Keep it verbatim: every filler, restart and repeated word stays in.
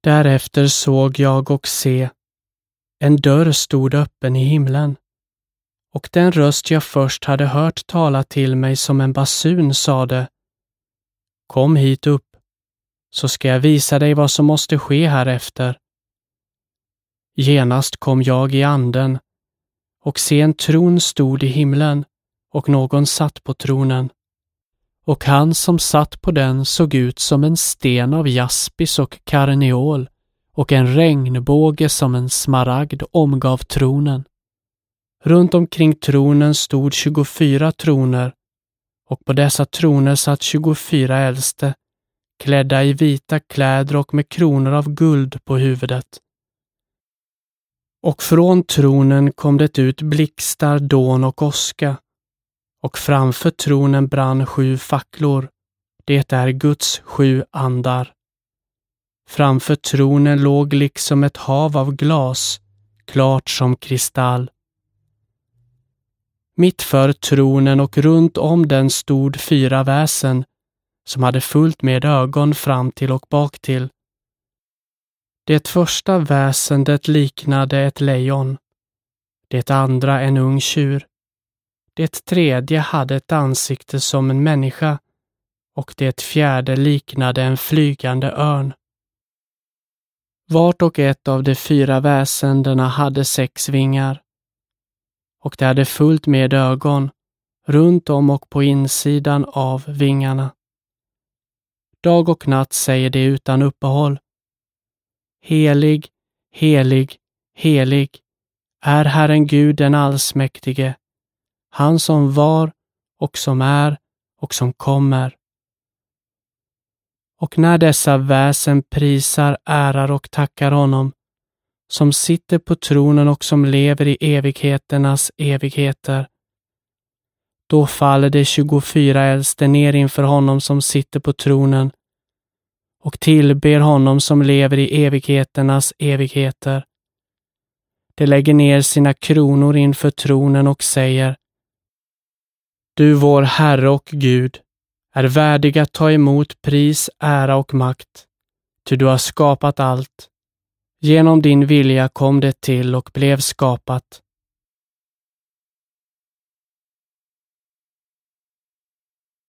Därefter såg jag och se, en dörr stod öppen i himlen, och den röst jag först hade hört tala till mig som en basun sade: Kom hit upp, så ska jag visa dig vad som måste ske härefter. Genast kom jag i anden, och se en tron stod i himlen, och någon satt på tronen. Och han som satt på den såg ut som en sten av jaspis och karneol, och en regnbåge som en smaragd omgav tronen. Runt omkring tronen stod tjugofyra troner, och på dessa troner satt tjugofyra äldste, klädda i vita kläder och med kronor av guld på huvudet. Och från tronen kom det ut blixtar, dån och åska, och framför tronen brann sju facklor, det är Guds sju andar. Framför tronen låg liksom ett hav av glas, klart som kristall. Mitt för tronen och runt om den stod fyra väsen, som hade fullt med ögon fram till och bak till. Det första väsendet liknade ett lejon, det andra en ung tjur, det tredje hade ett ansikte som en människa, och det fjärde liknade en flygande örn. Vart och ett av de fyra väsendena hade sex vingar, och det hade fullt med ögon runt om och på insidan av vingarna. Dag och natt säger det utan uppehåll: Helig, helig, helig är Herren Gud den allsmäktige, han som var och som är och som kommer. Och när dessa väsen prisar, ärar och tackar honom, som sitter på tronen och som lever i evigheternas evigheter, då faller de tjugofyra äldste ner inför honom som sitter på tronen och tillber honom som lever i evigheternas evigheter. De lägger ner sina kronor inför tronen och säger: Du, vår Herre och Gud, är värdig att ta emot pris, ära och makt, ty du har skapat allt. Genom din vilja kom det till och blev skapat.